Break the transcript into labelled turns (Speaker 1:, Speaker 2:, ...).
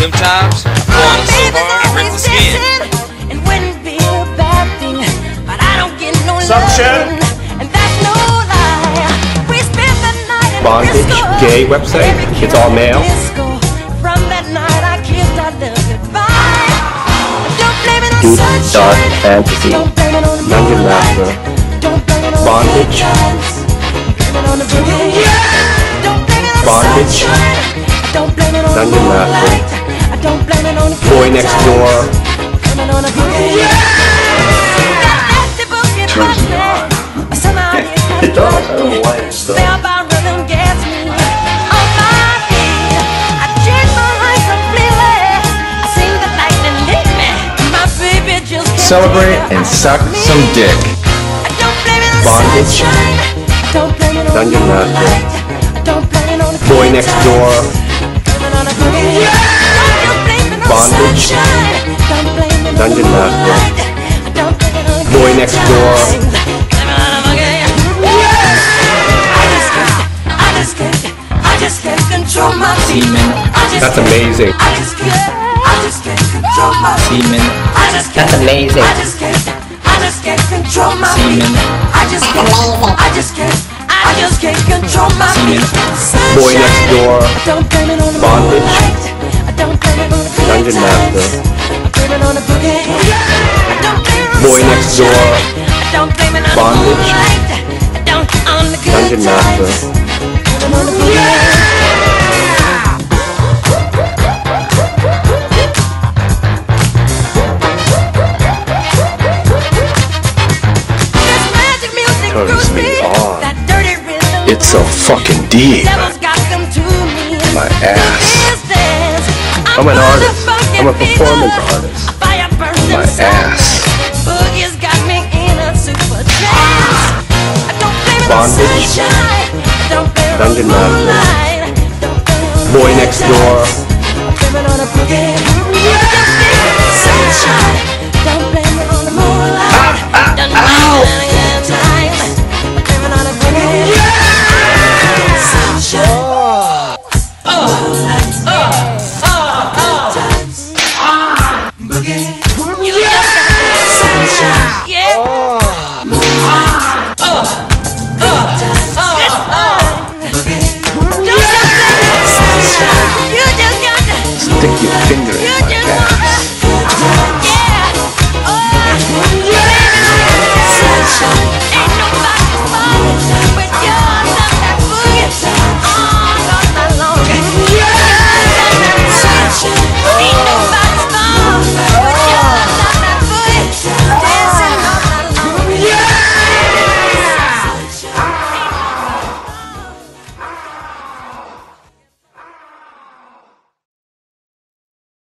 Speaker 1: Sometimes I fall so hard I rip the skin.
Speaker 2: It wouldn't be a bad thing, but I don't get no
Speaker 3: Suction.
Speaker 2: and that's no lie. We spent the night in
Speaker 3: Bondage
Speaker 2: disco.
Speaker 3: gay website. It's all male.
Speaker 2: Disco. From that night I kissed our love goodbye. Don't blame it on
Speaker 3: Dude,
Speaker 2: sunshine.
Speaker 3: dark fantasy.
Speaker 2: Don't blame it on the
Speaker 3: Dungeon
Speaker 2: moonlight.
Speaker 3: Master.
Speaker 2: Don't blame it on
Speaker 3: Bondage.
Speaker 2: the drugs. Blame it on the boogie. Don't blame it on
Speaker 3: Bondage.
Speaker 2: sunshine. Don't blame it on the
Speaker 3: Dungeon Master.
Speaker 2: moonlight. I don't blame it on the
Speaker 3: Boy
Speaker 2: good
Speaker 3: Next
Speaker 2: times.
Speaker 3: Door.
Speaker 2: Blame it on the boogie. That nasty boogie
Speaker 4: Turns me
Speaker 2: touch me. Somehow
Speaker 4: It does. I don't know why it does.
Speaker 2: Spellbound rhythm gets me on my feet. I change my life completely. I sing the lightning hit me. My baby just can't
Speaker 5: Celebrate
Speaker 2: figure
Speaker 5: and
Speaker 2: out
Speaker 5: suck
Speaker 2: me.
Speaker 5: some dick.
Speaker 2: I don't blame it on
Speaker 3: Bondage.
Speaker 2: sunshine. Don't blame it on
Speaker 3: Dungeon
Speaker 2: the
Speaker 3: Master.
Speaker 2: moonlight. I don't blame it on the
Speaker 3: Boy
Speaker 2: good
Speaker 3: Next
Speaker 2: times.
Speaker 3: Door.
Speaker 2: Blame it on the boogie. Don't blame it on
Speaker 3: Bondage.
Speaker 2: sunshine. Don't blame it on
Speaker 3: Dungeon
Speaker 2: the
Speaker 3: Master.
Speaker 2: moonlight. I don't blame it on the
Speaker 3: Boy
Speaker 2: good
Speaker 3: Next
Speaker 2: times.
Speaker 3: Door.
Speaker 2: Blame it on the boogie. I just can't control my
Speaker 5: Semen.
Speaker 3: That's amazing.
Speaker 2: I just can't control my
Speaker 5: Semen.
Speaker 3: That's amazing.
Speaker 2: I just can't control my
Speaker 5: Semen.
Speaker 2: I just can't control my
Speaker 5: Semen.
Speaker 3: Boy Next Door.
Speaker 2: Don't blame it on the
Speaker 3: Bondage.
Speaker 2: moonlight. I don't blame it on the good
Speaker 3: Dungeon
Speaker 2: times.
Speaker 3: Master.
Speaker 2: I blame it on the boogie. I don't blame it on
Speaker 3: Boy
Speaker 2: the
Speaker 3: Next
Speaker 2: sunshine.
Speaker 3: Door.
Speaker 2: I don't blame it on
Speaker 3: Bondage.
Speaker 2: the moonlight. I don't on the good
Speaker 3: Dungeon Master.
Speaker 2: times. Blame it on the boogie.
Speaker 3: Turns me on.
Speaker 2: That dirty rhythm.
Speaker 5: It's so fucking deep.
Speaker 2: Devil's got them to me.
Speaker 5: My ass.
Speaker 3: I'm an artist. I'm a performance artist.
Speaker 5: My ass.
Speaker 2: Boogie's got me in a super trance. I don't blame it on
Speaker 3: Bondage.
Speaker 2: sunshine. I don't blame it on
Speaker 3: Dungeon
Speaker 2: the
Speaker 3: Master.
Speaker 2: moonlight. Don't blame it on the
Speaker 3: Boy
Speaker 2: good
Speaker 3: Next
Speaker 2: times.
Speaker 3: Door.
Speaker 2: I blame it on the boogie. Don't blame it on sunshine. Don't blame it on the moonlight. Don't blame it on the